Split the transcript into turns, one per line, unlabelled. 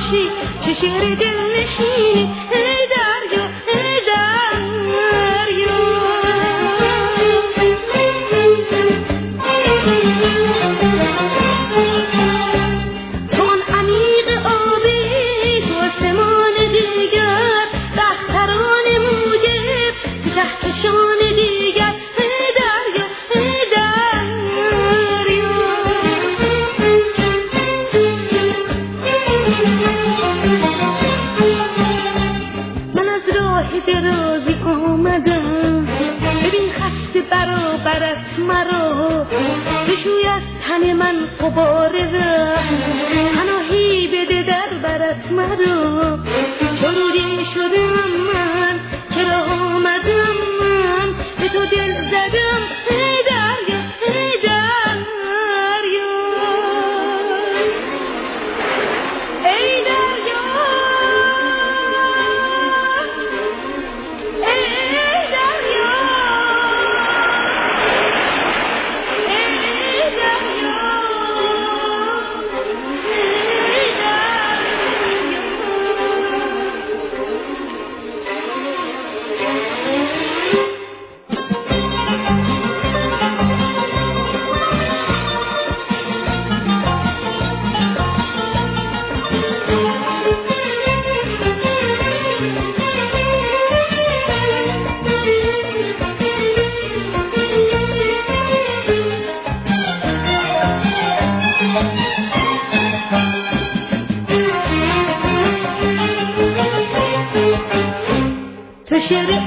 باشی چه شعر دل نشینی ای دریا ای دریا تو آن عمیق آبی تو آسمان دیگر بختران موجب تو کهکشان دیگر ای دریا ای دریا من از راه درازی آمدم ببین خسته برابرت مرا بشوی از تن من غبار رفت پناهی بده در برت مرا چروری شدم من چرا آمدم من به تو دل زدم ای دریا ای دریا ای دریا ای دریا ای دریا تو شعر